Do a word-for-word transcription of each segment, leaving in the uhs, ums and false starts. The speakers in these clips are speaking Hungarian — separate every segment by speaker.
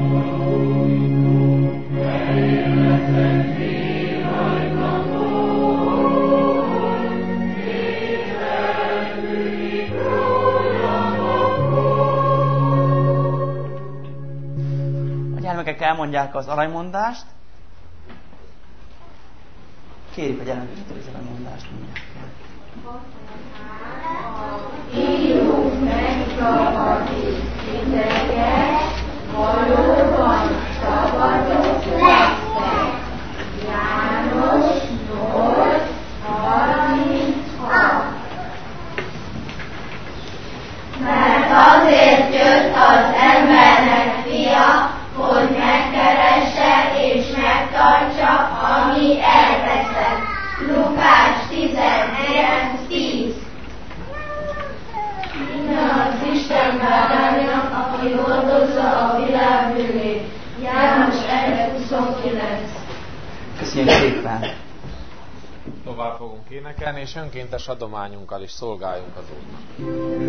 Speaker 1: Elmondják az aranymondást. Kérjük, hogy elmondják az aranymondást, mondják el.
Speaker 2: Írjuk meg szabadít titeket, valóban szabadok lesztek. János nyolc harminchat. Mert azért jött az embernek fia, hogy megkeresse és megtartsa, ami elveszett. Lukás tizenkilenc tíz. Minden az Isten báránya, aki hordozza a világ bűnét. János egy huszonkilenc.
Speaker 1: Köszönjük szépen!
Speaker 3: Tovább fogunk énekelni, és önkéntes adományunkkal is szolgáljunk az Úrnak.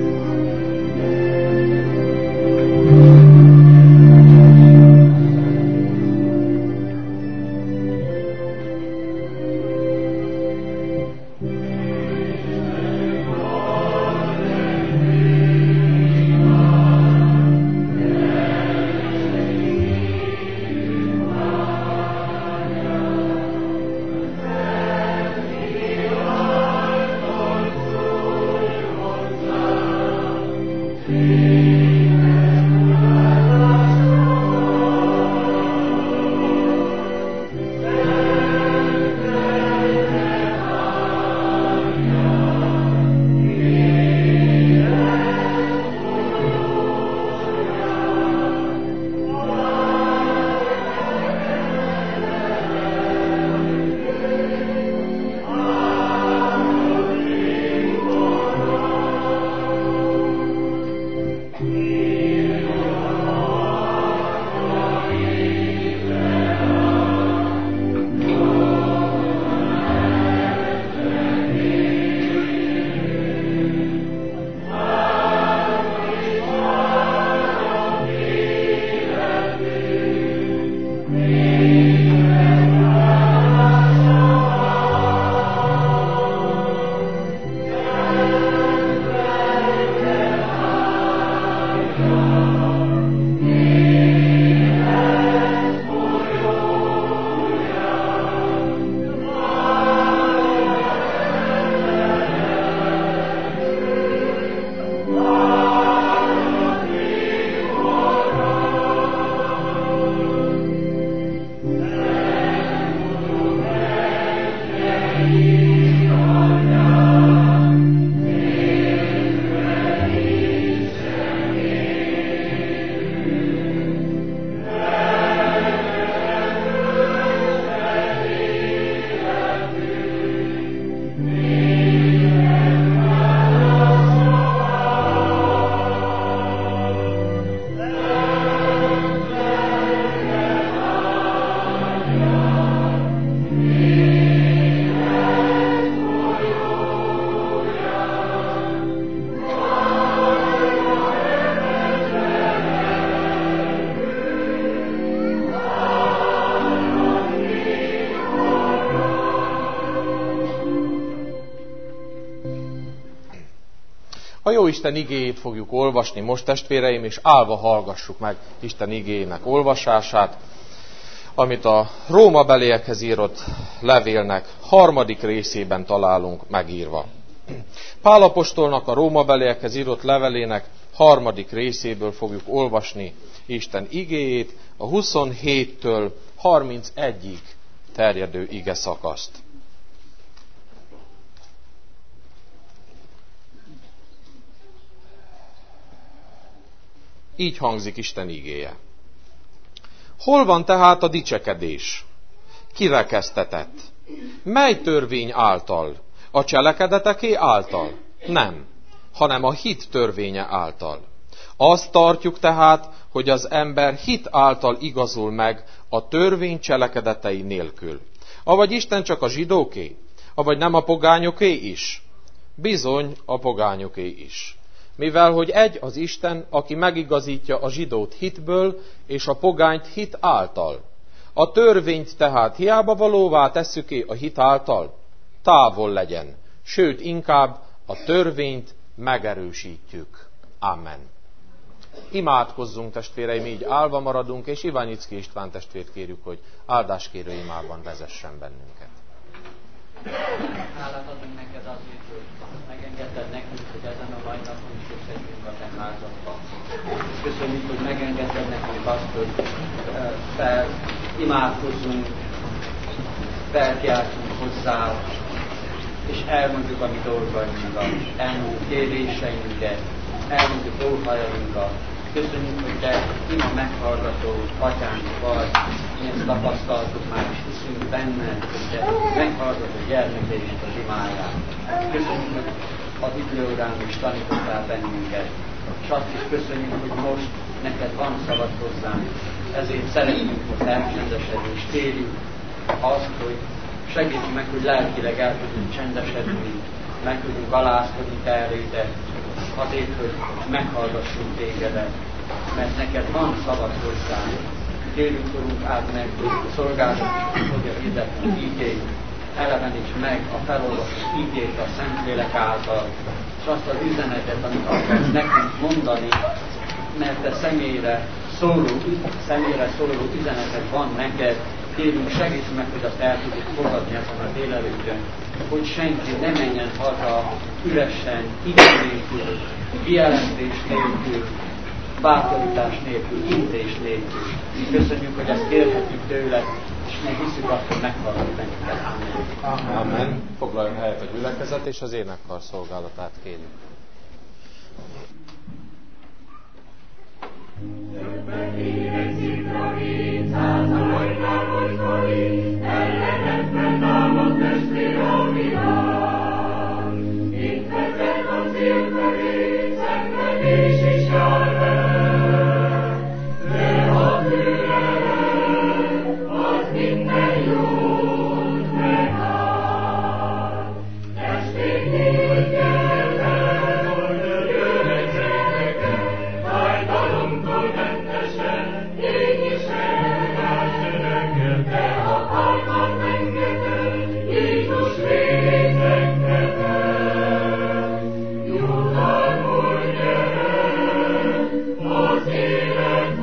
Speaker 3: A Jóisten igéjét fogjuk olvasni most, testvéreim, és állva hallgassuk meg Isten igéjének olvasását, amit a Rómabeliekhez írott levélnek harmadik részében találunk megírva. Pál apostolnak a Rómabeliekhez írott levelének harmadik részéből fogjuk olvasni Isten igéjét, a huszonhéttől harmincegyig terjedő ige szakaszt. Így hangzik Isten igéje. Hol van tehát a dicsekedés? Kirekesztetett. Mely törvény által? A cselekedeteké által? Nem, hanem a hit törvénye által. Azt tartjuk tehát, hogy az ember hit által igazul meg a törvény cselekedetei nélkül. Avagy Isten csak a zsidóké? Avagy nem a pogányoké is? Bizony a pogányoké is. mivel hogy egy az Isten, aki megigazítja a zsidót hitből, és a pogányt hit által. A törvényt tehát hiába valóvá tesszük-e a hit által? Távol legyen, sőt inkább a törvényt megerősítjük. Amen. Imádkozzunk, testvéreim, így állva maradunk, és Iványicki István testvért kérjük, hogy áldáskérő imában vezessen bennünket.
Speaker 4: Hálát adunk neked azért, hogy megengedted nekünk, hogy ezen a mai napon is összegyűjünk a te házadban. Köszönjük, hogy megengedted nekünk azt, hogy fel imádkozzunk, felkiáltsunk hozzá, és elmondjuk a mi dolgainkat, elmondjuk kéréseinket, elmondjuk óhajainkat. Köszönjük, hogy te ima meghallgató atyánk vagy, mi ezt tapasztaltuk már, és hiszünk benned, hogy te meghallgatod gyermekeist az imáját. Köszönjük, hogy az időórán is tanítottál bennünket, és azt is köszönjük, hogy most neked van szabad hozzánk. Ezért szeretnénk most elcsendesedni, és kérjük azt, hogy segíts meg, hogy lelkileg el tudjunk csendesedni, meg tudjunk alázkodni te eléd, azért, hogy meghallgassunk tégedet, mert neked van szabad hozzánk. Kérjük, Urunk, át meg, hogy szolgálatot fogja hirdetni az igét, eleveníts meg a felolvasott igét a Szentlélek által, és azt az üzenetet, amit akarsz nekünk mondani, mert te személyre szóló, személyre szóló üzenetet van neked. Kérünk, segíts meg, hogy azt el tudjuk fogadni ezen a délelőttön, hogy senki ne menjen haza üresen, idő nélkül, kijelentés nélkül, bátorítás nélkül, intés nélkül. Köszönjük, hogy ezt kérhetjük tőled, és mi hiszük azt, hogy meghallgat bennünket. Amen.
Speaker 3: Amen. Foglaljon helyet a gyülekezet, és az énekkar szolgálatát kérjük.
Speaker 2: Többet érezik ravícát, a hajnál vagy halít, ellenetben támad testvér a világ. Itt vezet a cél felé, szenvedés is jár vele, de a türelem, az minden jót megáll. Testvér nyílt gyertek, hogy jöhettek, fájdalomtól mentesen, így is elvás örökön, de a halkan engedett, Jézus vérét engedett. Jutalmul gyere, az élet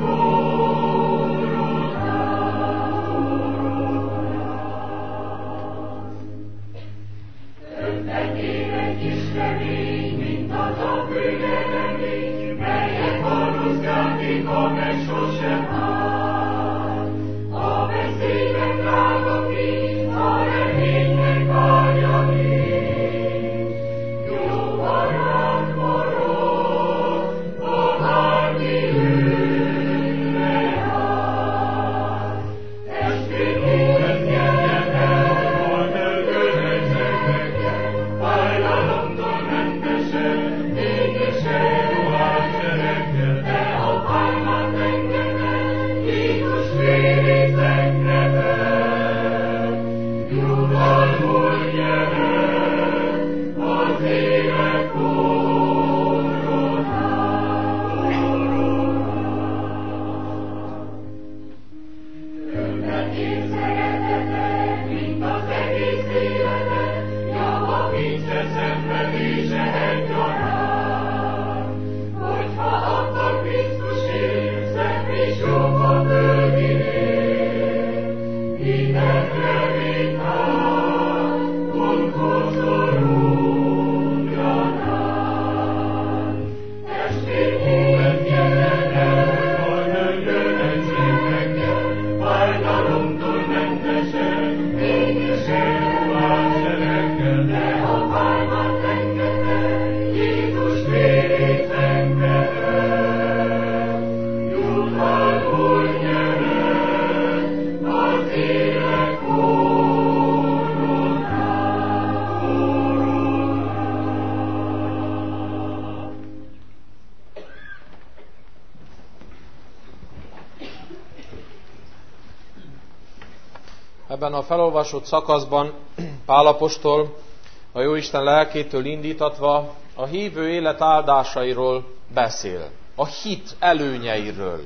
Speaker 2: koronát. Többet ér egy kis remény, mint az a főnyeremény, melyet valószjátéka meg sosem áll. A veszélyben drága fény, a reménynek árja még. Jó barát marad, akármi őre áll. Testvérként nyerjen el, hogy ölgölhetségekkel, fájdalomtól mentesen, mégis elruhás örökön, de a pálmát engedett, Jézus vérét engedett. Jutalmul gyere, az élet koronát. Többet ér szeretete, mint az egész életet, java kincse szenvedése egyaránt. Hogyha akar Krisztusért, szent és jobb a földi nép, hitet reményt át, gondkozorul gyanán. Testvérként jelen el, hogy öngyönegységekkel, fájdalomtól mentesen, mégis elruhás örökön, de a pálmát engedett, Jézus vérét engedett. Jutalmul gyere, az élet koronát, koronát.
Speaker 3: Ebben a felolvasott szakaszban Pál apostol a Jóisten lelkétől indítatva a hívő élet áldásairól beszél, a hit előnyeiről.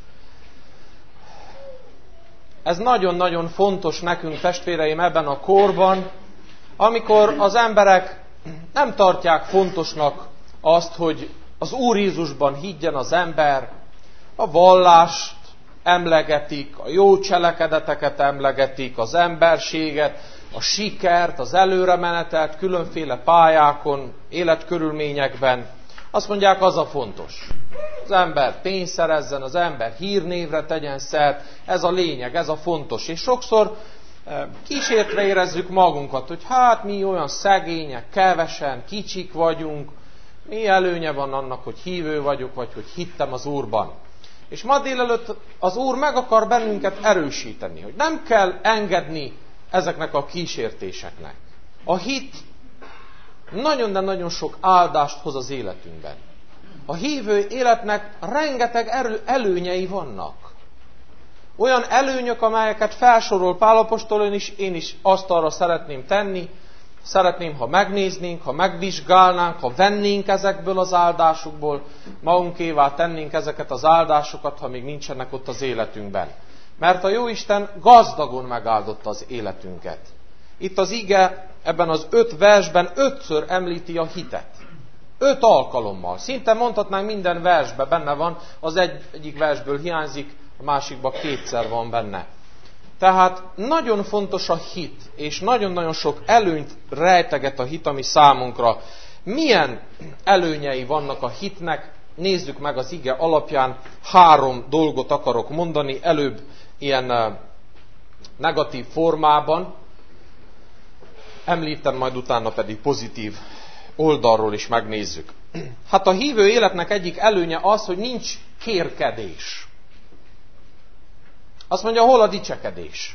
Speaker 3: Ez nagyon-nagyon fontos nekünk, testvéreim, ebben a korban, amikor az emberek nem tartják fontosnak azt, hogy az Úr Jézusban higgyen az ember, a vallást emlegetik, a jó cselekedeteket emlegetik, az emberséget, a sikert, az előremenetelt különféle pályákon, életkörülményekben. Azt mondják, az a fontos. Az ember pénzt szerezzen, az ember hírnévre tegyen szert, ez a lényeg, ez a fontos. És sokszor kísértve érezzük magunkat, hogy hát mi olyan szegények, kevesen, kicsik vagyunk, mi előnye van annak, hogy hívő vagyok, vagy hogy hittem az Úrban. És ma délelőtt az Úr meg akar bennünket erősíteni, hogy nem kell engedni ezeknek a kísértéseknek. A hit nagyon, de nagyon sok áldást hoz az életünkben. A hívő életnek rengeteg erő, előnyei vannak. Olyan előnyök, amelyeket felsorol Pál apostol, is, én is azt arra szeretném tenni, szeretném, ha megnéznénk, ha megvizsgálnánk, ha vennénk ezekből az áldásokból, magunkévá tennénk ezeket az áldásokat, ha még nincsenek ott az életünkben. Mert a Jóisten gazdagon megáldotta az életünket. Itt az ige ebben az öt versben ötször említi a hitet. Öt alkalommal. Szinte mondhatnánk minden versben benne van, az egy, egyik versből hiányzik, a másikban kétszer van benne. Tehát nagyon fontos a hit, és nagyon-nagyon sok előnyt rejteget a hit, ami számunkra. Milyen előnyei vannak a hitnek? Nézzük meg az ige alapján. Három dolgot akarok mondani, előbb ilyen negatív formában, említem, majd utána pedig pozitív oldalról is megnézzük. Hát a hívő életnek egyik előnye az, hogy nincs kérkedés. Azt mondja, hol a dicsekedés?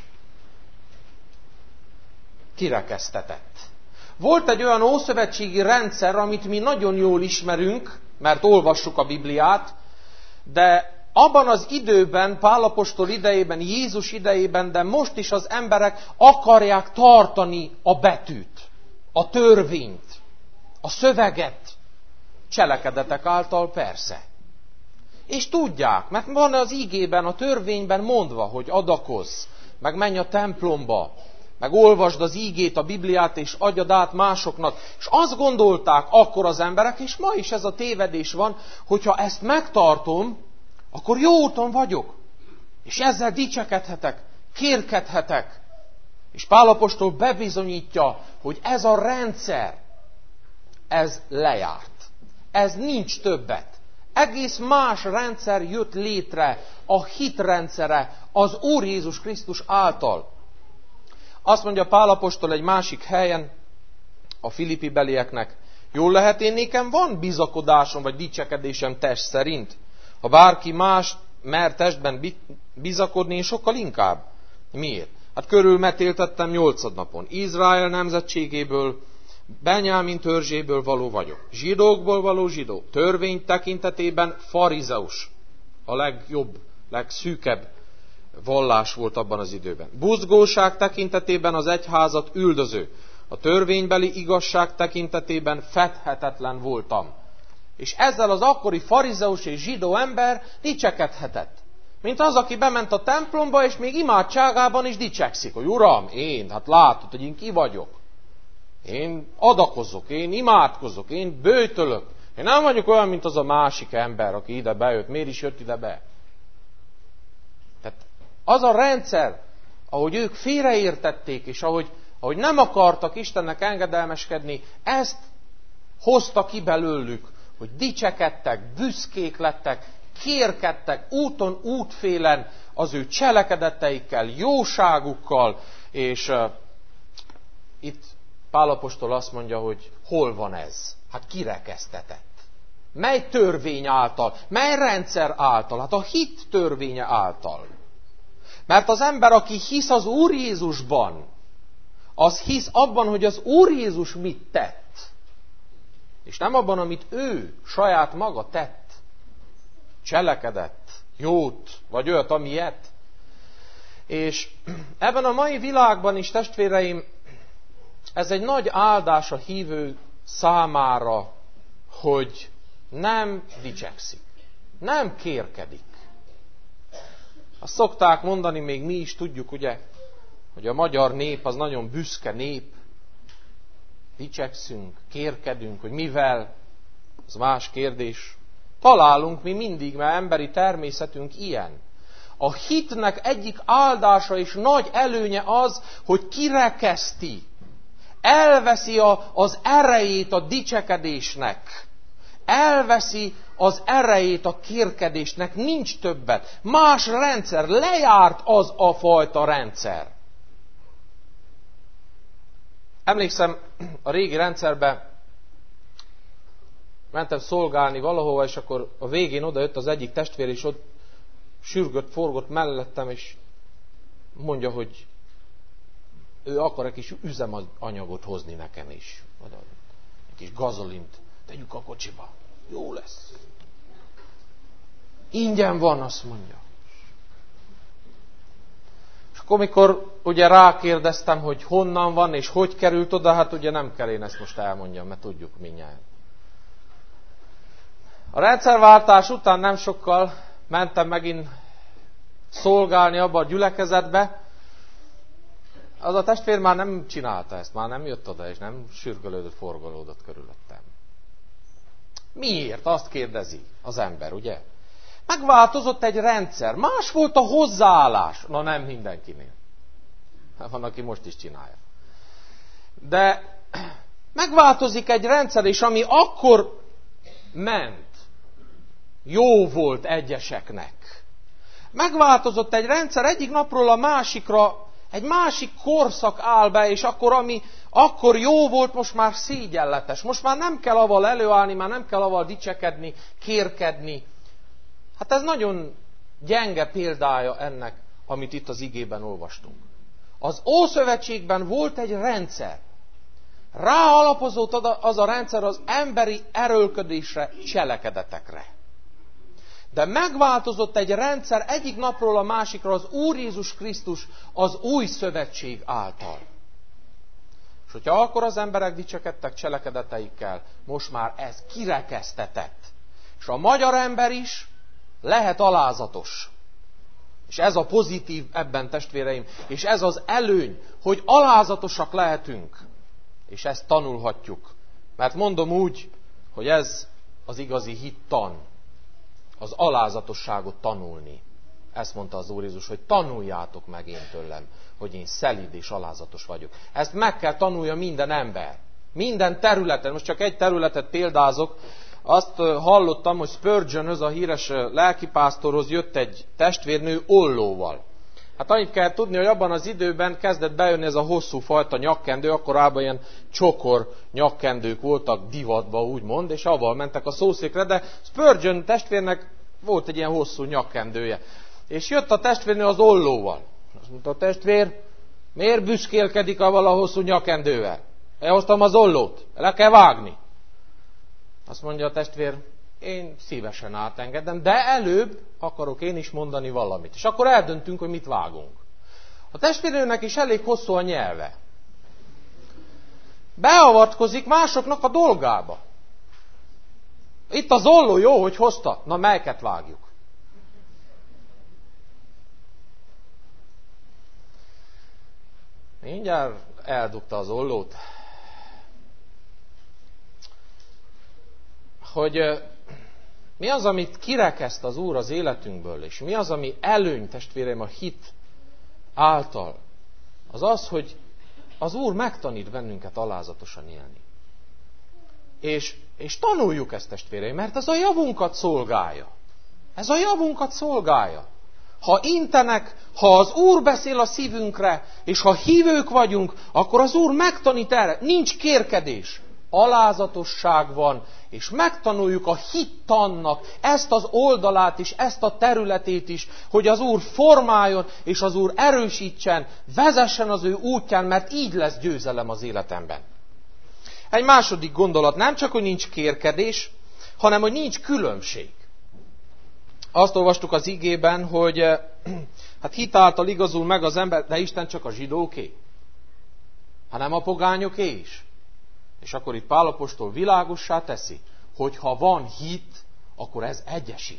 Speaker 3: Kirekesztetett. Volt egy olyan ószövetségi rendszer, amit mi nagyon jól ismerünk, mert olvassuk a Bibliát, de abban az időben, Pál apostol idejében, Jézus idejében, de most is az emberek akarják tartani a betűt, a törvényt, a szöveget, cselekedetek által persze. És tudják, mert van az ígében, a törvényben mondva, hogy adakozz, meg menj a templomba, meg olvasd az ígét, a Bibliát, és adjad át másoknak. És azt gondolták akkor az emberek, és ma is ez a tévedés van, hogyha ezt megtartom, akkor jó úton vagyok. És ezzel dicsekedhetek, kérkedhetek. És Pál apostol bebizonyítja, hogy ez a rendszer, ez lejárt. Ez nincs többet. Egész más rendszer jött létre, a hit rendszere az Úr Jézus Krisztus által. Azt mondja Pál apostol egy másik helyen a Filippi belieknek, jól lehet, én nekem van bizakodásom vagy dicsekedésem test szerint. Ha bárki más mer testben bizakodni, én sokkal inkább. Miért? Hát körülmetéltettem nyolcadnapon. Izrael nemzetségéből, Benyámin törzséből való vagyok. Zsidókból való zsidó. Törvény tekintetében farizeus. A legjobb, legszűkebb vallás volt abban az időben. Buzgóság tekintetében az egyházat üldöző. A törvénybeli igazság tekintetében fedhetetlen voltam. És ezzel az akkori farizeus és zsidó ember dicsekedhetett. Mint az, aki bement a templomba, és még imádságában is dicsekszik, hogy Uram, én, hát látod, hogy én ki vagyok. Én adakozok, én imádkozok, én böjtölök. Én nem vagyok olyan, mint az a másik ember, aki ide bejött. Miért is jött ide be? Tehát az a rendszer, ahogy ők félreértették, és ahogy, ahogy nem akartak Istennek engedelmeskedni, ezt hozta ki belőlük, hogy dicsekedtek, büszkék lettek, kérkedtek úton, útfélen az ő cselekedeteikkel, jóságukkal, és uh, itt Pál apostol azt mondja, hogy hol van ez? Hát kirekesztetett. Mely törvény által? Mely rendszer által? Hát a hit törvénye által. Mert az ember, aki hisz az Úr Jézusban, az hisz abban, hogy az Úr Jézus mit tett. És nem abban, amit ő saját maga tett. Cselekedett, jót, vagy olyat, amilyet. És ebben a mai világban is, testvéreim, ez egy nagy áldás a hívő számára, hogy nem dicsekszik, nem kérkedik. Azt szokták mondani, még mi is tudjuk, ugye, hogy a magyar nép az nagyon büszke nép, dicsekszünk, kérkedünk, hogy mivel, az más kérdés. Találunk mi mindig, mert emberi természetünk ilyen. A hitnek egyik áldása és nagy előnye az, hogy kirekeszti, elveszi a, az erejét a dicsekedésnek, elveszi az erejét a kérkedésnek, nincs többet. Más rendszer, lejárt az a fajta rendszer. Emlékszem, a régi rendszerben mentem szolgálni valahova, és akkor a végén odajött az egyik testvér, és ott sürgött, forgott mellettem, és mondja, hogy ő akar egy kis üzemanyagot hozni nekem is. Egy kis gazolint tegyük a kocsiba. Jó lesz. Ingyen van, azt mondja. És akkor, mikor ugye rákérdeztem, hogy honnan van, és hogy került oda, hát ugye nem kell én ezt most elmondjam, mert tudjuk mindjárt. A rendszerváltás után nem sokkal mentem megint szolgálni abba a gyülekezetbe. Az a testvér már nem csinálta ezt, már nem jött oda, és nem sürgölődött, forgolódott körülöttem. Miért? Azt kérdezi az ember, ugye? Megváltozott egy rendszer, más volt a hozzáállás. Na nem mindenkinél. Van, aki most is csinálja. De megváltozik egy rendszer, és ami akkor ment, jó volt egyeseknek. Megváltozott egy rendszer, egyik napról a másikra egy másik korszak áll be, és akkor, ami akkor jó volt, most már szégyenletes. Most már nem kell avval előállni, már nem kell avval dicsekedni, kérkedni. Hát ez nagyon gyenge példája ennek, amit itt az igében olvastunk. Az Ószövetségben volt egy rendszer. Ráalapozott az a rendszer az emberi erőlködésre, cselekedetekre. De megváltozott egy rendszer egyik napról a másikra az Úr Jézus Krisztus az új szövetség által. És hogyha akkor az emberek dicsekedtek cselekedeteikkel, most már ez kirekesztetett. És a magyar ember is lehet alázatos. És ez a pozitív ebben, testvéreim, és ez az előny, hogy alázatosak lehetünk. És ezt tanulhatjuk. Mert mondom úgy, hogy ez az igazi hittan. Az alázatosságot tanulni. Ezt mondta az Úr Jézus, hogy tanuljátok meg én tőlem, hogy én szelíd és alázatos vagyok. Ezt meg kell tanulja minden ember. Minden területen. Most csak egy területet példázok. Azt hallottam, hogy Spurgeonhöz, a híres lelkipásztorhoz jött egy testvérnő ollóval. Hát annyit kell tudni, hogy abban az időben kezdett bejönni ez a hosszú fajta nyakkendő, akkorában ilyen csokor nyakkendők voltak divatba, úgymond, és avval mentek a szószékre, de Spurgeon testvérnek volt egy ilyen hosszú nyakkendője. És jött a testvérnő az ollóval. Azt mondta a testvér, miért büszkélkedik avval a hosszú nyakkendővel? Elhoztam az ollót, le kell vágni. Azt mondja a testvér, én szívesen átengedem, de előbb akarok én is mondani valamit. És akkor eldöntünk, hogy mit vágunk. A testvérnőnek is elég hosszú a nyelve. Beavatkozik másoknak a dolgába. Itt az olló jó, hogy hozta. Na, melyiket vágjuk? Mindjárt eldugta az ollót. Hogy mi az, amit kirekeszt az Úr az életünkből, és mi az, ami előny, testvéreim, a hit által, az az, hogy az Úr megtanít bennünket alázatosan élni. És, és tanuljuk ezt, testvéreim, mert ez a javunkat szolgálja. Ez a javunkat szolgálja. Ha intenek, ha az Úr beszél a szívünkre, és ha hívők vagyunk, akkor az Úr megtanít erre. Nincs kérkedés. Alázatosság van, és megtanuljuk a hittannak ezt az oldalát is, ezt a területét is, hogy az Úr formáljon, és az Úr erősítsen, vezessen az ő útján, mert így lesz győzelem az életemben. Egy második gondolat, nem csak, hogy nincs kérkedés, hanem, hogy nincs különbség. Azt olvastuk az igében, hogy hát hit által igazul meg az ember, de Isten csak a zsidóké, hanem a pogányoké is. És akkor itt Pál apostol világossá teszi, hogy ha van hit, akkor ez egyesít.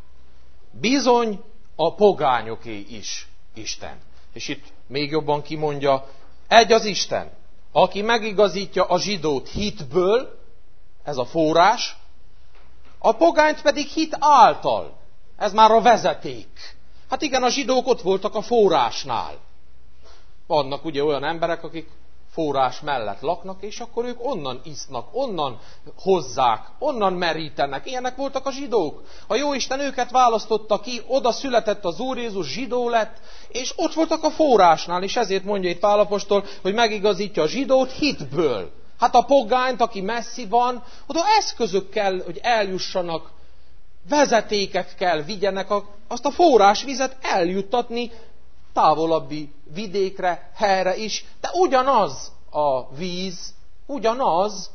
Speaker 3: Bizony a pogányoké is Isten. És itt még jobban kimondja, egy az Isten, aki megigazítja a zsidót hitből, ez a forrás, a pogányt pedig hit által. Ez már a vezeték. Hát igen, a zsidók ott voltak a forrásnál. Vannak ugye olyan emberek, akik forrás mellett laknak, és akkor ők onnan isznak, onnan hozzák, onnan merítenek. Ilyenek voltak a zsidók. A Jóisten őket választotta ki, oda született az Úr Jézus, zsidó lett, és ott voltak a forrásnál, és ezért mondja itt Pál apostol, hogy megigazítja a zsidót hitből. Hát a pogányt, aki messzi van, oda eszközök kell, hogy eljussanak, vezetékek kell, vigyenek a, azt a forrásvizet eljuttatni távolabbi vidékre, helyre is, de ugyanaz a víz, ugyanaz,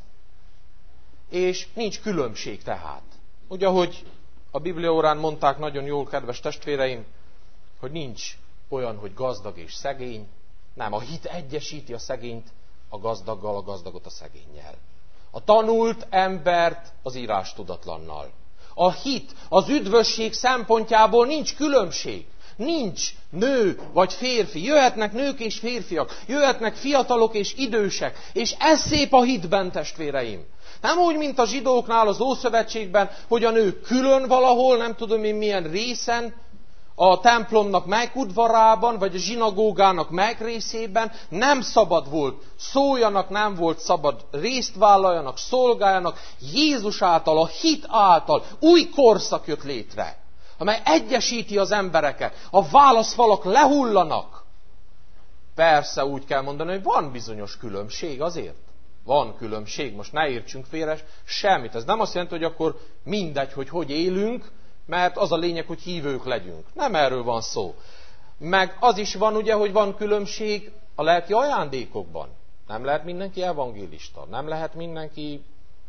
Speaker 3: és nincs különbség tehát. Ugye, ahogy a bibliaórán mondták nagyon jól, kedves testvéreim, hogy nincs olyan, hogy gazdag és szegény, nem, a hit egyesíti a szegényt a gazdaggal, a gazdagot a szegénnyel. A tanult embert az írás tudatlannal. A hit, az üdvösség szempontjából nincs különbség. Nincs nő vagy férfi. Jöhetnek nők és férfiak, jöhetnek fiatalok és idősek. És ez szép a hitben, testvéreim. Nem úgy, mint a zsidóknál az Ószövetségben, hogy a nő külön valahol, nem tudom én milyen részen, a templomnak melyik udvarában, vagy a zsinagógának melyik részében nem szabad volt, szóljanak, nem volt szabad, részt vállaljanak, szolgáljanak. Jézus által, a hit által új korszak jött létre, amely egyesíti az embereket. A válaszfalak lehullanak. Persze úgy kell mondani, hogy van bizonyos különbség azért. Van különbség, most ne értsünk félre semmit. Ez nem azt jelenti, hogy akkor mindegy, hogy hogy élünk, mert az a lényeg, hogy hívők legyünk. Nem erről van szó. Meg az is van ugye, hogy van különbség a lelki ajándékokban. Nem lehet mindenki evangélista, nem lehet mindenki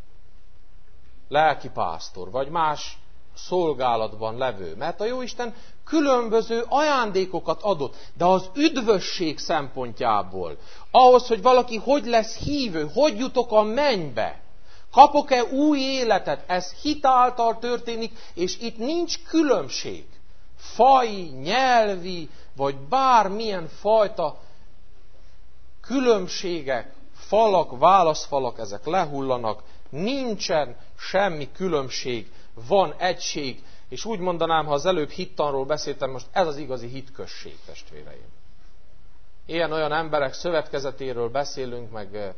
Speaker 3: lelkipásztor, vagy más szolgálatban levő. Mert a Jóisten különböző ajándékokat adott, de az üdvösség szempontjából, ahhoz, hogy valaki hogy lesz hívő, hogy jutok a mennybe, kapok-e új életet, ez hit által történik, és itt nincs különbség. Faji, nyelvi, vagy bármilyen fajta különbségek, falak, válaszfalak, ezek lehullanak, nincsen semmi különbség, van egység, és úgy mondanám, ha az előbb hittanról beszéltem, most ez az igazi hitközség, testvéreim. Ilyen-olyan emberek szövetkezetéről beszélünk, meg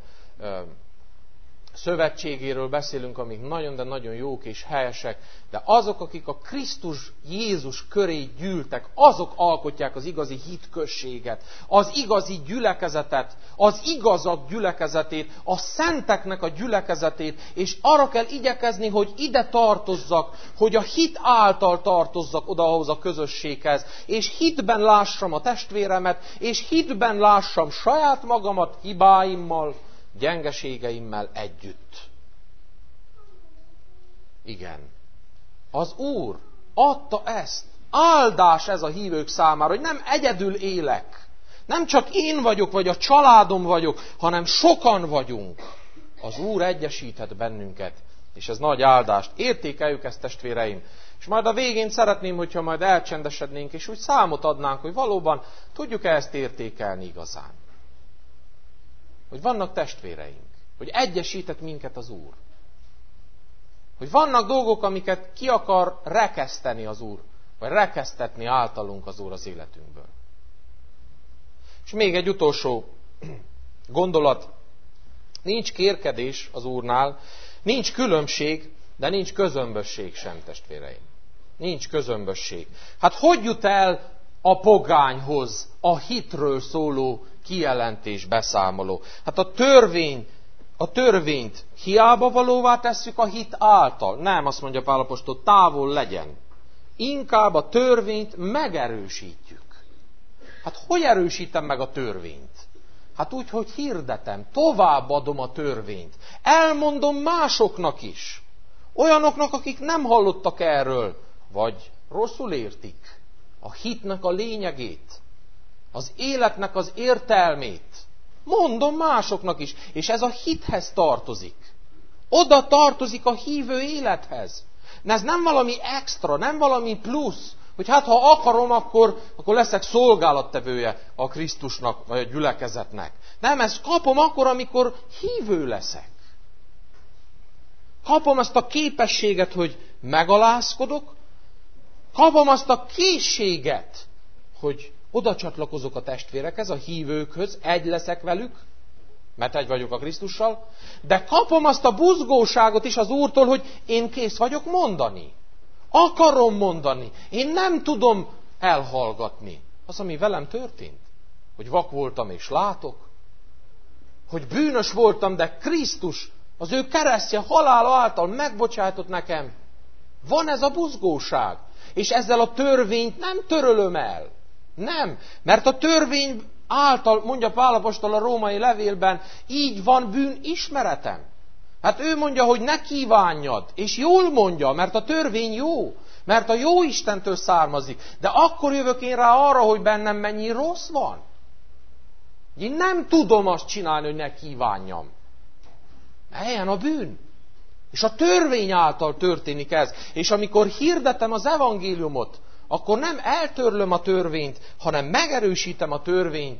Speaker 3: szövetségéről beszélünk, amik nagyon, de nagyon jók és helyesek, de azok, akik a Krisztus Jézus köré gyűltek, azok alkotják az igazi hitközséget, az igazi gyülekezetet, az igazak gyülekezetét, a szenteknek a gyülekezetét, és arra kell igyekezni, hogy ide tartozzak, hogy a hit által tartozzak oda ahhoz a közösséghez, és hitben lássam a testvéremet, és hitben lássam saját magamat hibáimmal, gyengeségeimmel együtt. Igen. Az Úr adta ezt. Áldás ez a hívők számára, hogy nem egyedül élek. Nem csak én vagyok, vagy a családom vagyok, hanem sokan vagyunk. Az Úr egyesített bennünket, és ez nagy áldást. Értékeljük ezt, testvéreim. És majd a végén szeretném, hogyha majd elcsendesednénk, és úgy számot adnánk, hogy valóban tudjuk-e ezt értékelni igazán. Hogy vannak testvéreink, hogy egyesített minket az Úr. Hogy vannak dolgok, amiket ki akar rekeszteni az Úr, vagy rekesztetni általunk az Úr az életünkből. És még egy utolsó gondolat. Nincs kérkedés az Úrnál, nincs különbség, de nincs közömbösség sem, testvéreim. Nincs közömbösség. Hát hogy jut el a pogányhoz a hitről szóló kijelentés, beszámoló? Hát a törvény, a törvényt hiába valóvá tesszük a hit által. Nem, azt mondja Pál apostol, távol legyen. Inkább a törvényt megerősítjük. Hát hogy erősítem meg a törvényt? Hát úgy, hogy hirdetem, továbbadom a törvényt. Elmondom másoknak is. Olyanoknak, akik nem hallottak erről, vagy rosszul értik a hitnek a lényegét, az életnek az értelmét. Mondom másoknak is, és ez a hithez tartozik. Oda tartozik a hívő élethez. Ez nem valami extra, nem valami plusz, hogy hát ha akarom, akkor, akkor leszek szolgálattevője a Krisztusnak, vagy a gyülekezetnek. Nem, ezt kapom akkor, amikor hívő leszek. Kapom azt a képességet, hogy megalázkodok, kapom azt a készséget, hogy oda csatlakozok a testvérekhez, a hívőkhöz, egy leszek velük, mert egy vagyok a Krisztussal, de kapom azt a buzgóságot is az Úrtól, hogy én kész vagyok mondani. Akarom mondani. Én nem tudom elhallgatni. Az, ami velem történt. Hogy vak voltam és látok. Hogy bűnös voltam, de Krisztus az ő keresztje halála által megbocsájtott nekem. Van ez a buzgóság. És ezzel a törvényt nem törölöm el. Nem. Mert a törvény által, mondja Pál apostol a római levélben, így van bűn ismeretem. Hát ő mondja, hogy ne kívánjad, és jól mondja, mert a törvény jó, mert a jó Istentől származik. De akkor jövök én rá arra, hogy bennem mennyi rossz van. Én nem tudom azt csinálni, hogy ne kívánjam. Helyen a bűn. És a törvény által történik ez. És amikor hirdetem az evangéliumot, akkor nem eltörlöm a törvényt, hanem megerősítem a törvényt.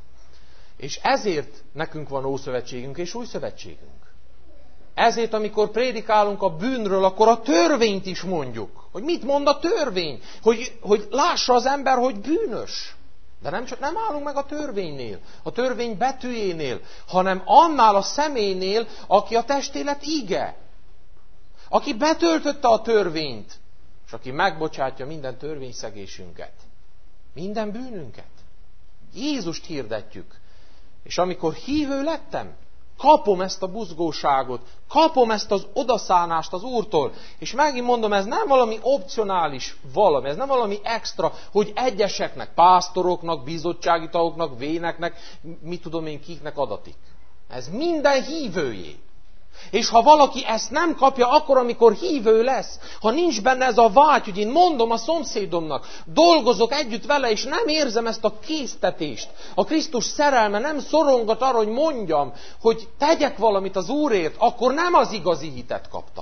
Speaker 3: És ezért nekünk van Ószövetségünk és Új Szövetségünk. Ezért, amikor prédikálunk a bűnről, akkor a törvényt is mondjuk. Hogy mit mond a törvény? Hogy, hogy lássa az ember, hogy bűnös. De nem csak nem állunk meg a törvénynél, a törvény betűjénél, hanem annál a személynél, aki a testélet ige. Aki betöltötte a törvényt, és aki megbocsátja minden törvényszegésünket. Minden bűnünket. Jézust hirdetjük. És amikor hívő lettem, kapom ezt a buzgóságot, kapom ezt az odaszánást az Úrtól. És megint mondom, ez nem valami opcionális valami, ez nem valami extra, hogy egyeseknek, pásztoroknak, bizottsági tagoknak, véneknek, mit tudom én kiknek adatik. Ez minden hívőjé. És ha valaki ezt nem kapja, akkor, amikor hívő lesz, ha nincs benne ez a vágy, hogy én mondom a szomszédomnak, dolgozok együtt vele, és nem érzem ezt a késztetést, a Krisztus szerelme nem szorongat arra, hogy mondjam, hogy tegyek valamit az Úrért, akkor nem az igazi hitet kaptam.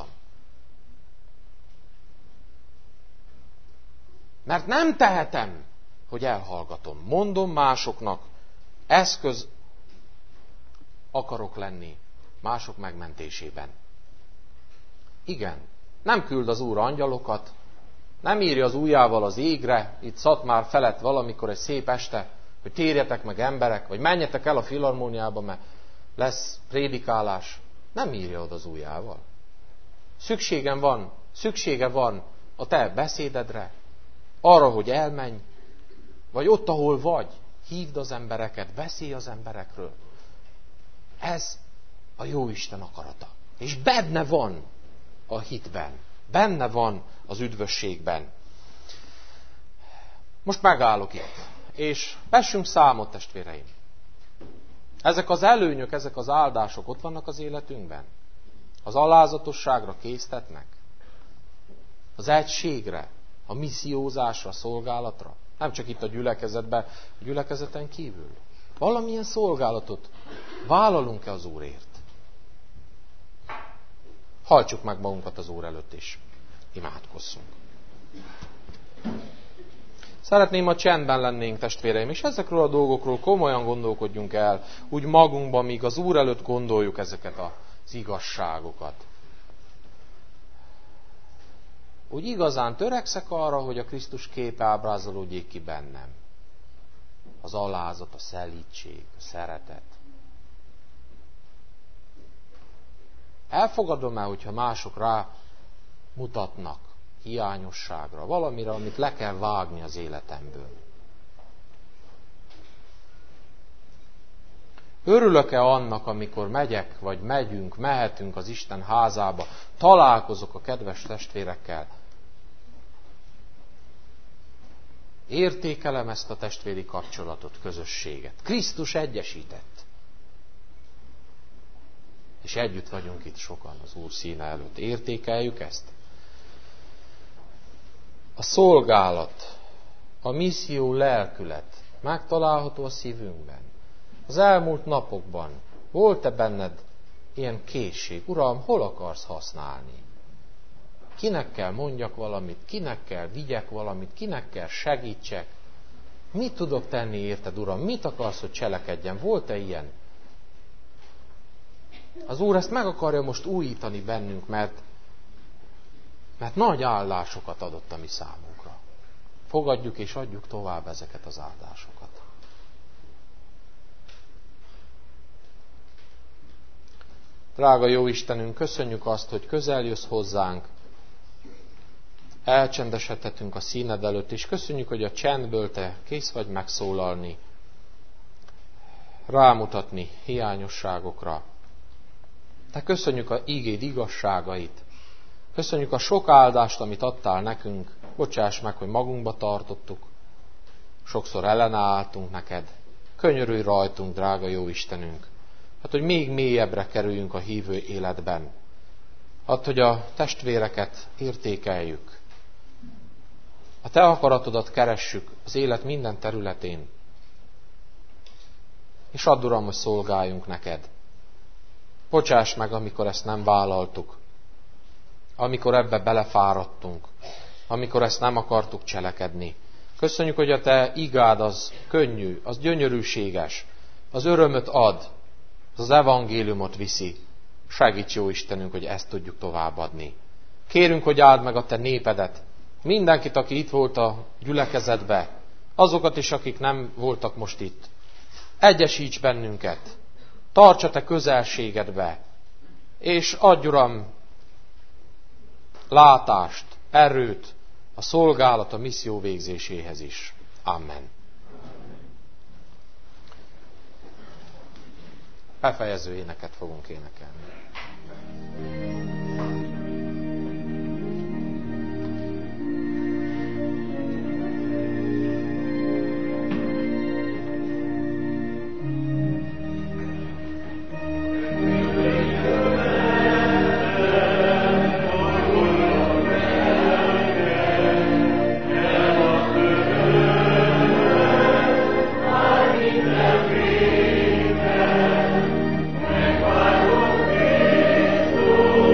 Speaker 3: Mert nem tehetem, hogy elhallgatom. Mondom másoknak, eszköz akarok lenni mások megmentésében. Igen, nem küld az Úr angyalokat, nem írja az ujjával az égre, itt Szatmár felett valamikor egy szép este, hogy térjetek meg emberek, vagy menjetek el a filharmóniába, mert lesz prédikálás. Nem írja oda az ujjával. Szükségem van, szüksége van a te beszédedre, arra, hogy elmenj, vagy ott, ahol vagy, hívd az embereket, beszélj az emberekről. Ez a Jóisten akarata. És benne van a hitben. Benne van az üdvösségben. Most megállok itt. És vessünk számot, testvéreim. Ezek az előnyök, ezek az áldások ott vannak az életünkben. Az alázatosságra késztetnek. Az egységre, a missziózásra, a szolgálatra. Nem csak itt a gyülekezetben, a gyülekezeten kívül. Valamilyen szolgálatot vállalunk-e az Úrért? Hajtsuk meg magunkat az Úr előtt is. Imádkozzunk. Szeretném, ha csendben lennénk, testvéreim, és ezekről a dolgokról komolyan gondolkodjunk el, úgy magunkban, míg az Úr előtt gondoljuk ezeket az igazságokat. Úgy igazán törekszek arra, hogy a Krisztus képe ábrázolódjék ki bennem. Az alázat, a szelídség, a szeretet. Elfogadom-e, hogyha mások rá mutatnak hiányosságra, valamire, amit le kell vágni az életemből? Örülök-e annak, amikor megyek, vagy megyünk, mehetünk az Isten házába, találkozok a kedves testvérekkel? Értékelem ezt a testvéri kapcsolatot, közösséget. Krisztus egyesített. És együtt vagyunk itt sokan az Úr színe előtt. Értékeljük ezt? A szolgálat, a misszió lelkület megtalálható a szívünkben. Az elmúlt napokban volt-e benned ilyen készség. Uram, hol akarsz használni? Kinek kell mondjak valamit, kinek kell vigyek valamit, kinek kell segítsek? Mit tudok tenni érted, Uram? Mit akarsz, hogy cselekedjen? Volt-e ilyen? Az Úr ezt meg akarja most újítani bennünk, mert, mert nagy áldásokat adott a mi számunkra. Fogadjuk és adjuk tovább ezeket az áldásokat. Drága jó Istenünk, köszönjük azt, hogy közel jössz hozzánk, elcsendesedhetünk a színed előtt, és köszönjük, hogy a csendből te kész vagy megszólalni, rámutatni hiányosságokra. Te köszönjük a ígéd igazságait, köszönjük a sok áldást, amit adtál nekünk, bocsáss meg, hogy magunkba tartottuk, sokszor ellenálltunk neked, könyörülj rajtunk, drága jó Istenünk, hát, hogy még mélyebbre kerüljünk a hívő életben, hát, hogy a testvéreket értékeljük, a te akaratodat keressük az élet minden területén, és add, Uram, hogy szolgáljunk neked. Bocsáss meg, amikor ezt nem vállaltuk, amikor ebbe belefáradtunk, amikor ezt nem akartuk cselekedni. Köszönjük, hogy a te igád az könnyű, az gyönyörűséges, az örömöt ad, az evangéliumot viszi. Segíts, jó Istenünk, hogy ezt tudjuk továbbadni. Kérünk, hogy áld meg a te népedet, mindenkit, aki itt volt a gyülekezetbe, azokat is, akik nem voltak most itt. Egyesíts bennünket, tarts a te közelségedbe, és adj, Uram, látást, erőt a szolgálat, a misszió végzéséhez is. Amen. Befejező éneket fogunk énekelni.
Speaker 2: Oh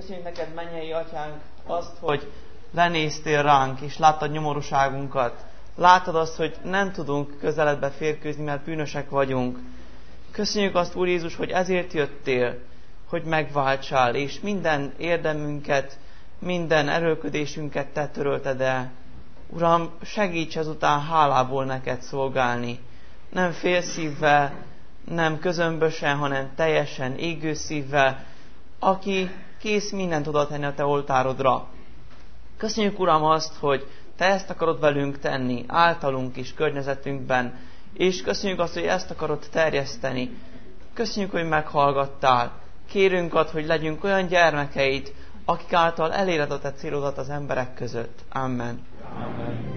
Speaker 1: Köszönjük neked, mennyei atyánk, azt, hogy lenéztél ránk, és láttad nyomorúságunkat. Látod azt, hogy nem tudunk közeledbe férkőzni, mert bűnösek vagyunk. Köszönjük azt, Úr Jézus, hogy ezért jöttél, hogy megváltsál, és minden érdemünket, minden erőlködésünket te törölted el. Uram, segíts ezután hálából neked szolgálni. Nem félszívvel, nem közömbösen, hanem teljesen égő szívvel, aki kész mindent oda tenni a te oltárodra. Köszönjük, Uram, azt, hogy te ezt akarod velünk tenni, általunk is, környezetünkben, és köszönjük azt, hogy ezt akarod terjeszteni. Köszönjük, hogy meghallgattál. Kérünk ad, hogy legyünk olyan gyermekeid, akik által eléred a te célodat az emberek között. Amen. Amen.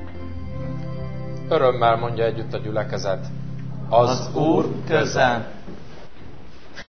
Speaker 3: Örömmel mondja együtt a gyülekezet. Az,
Speaker 1: Az Úr közel.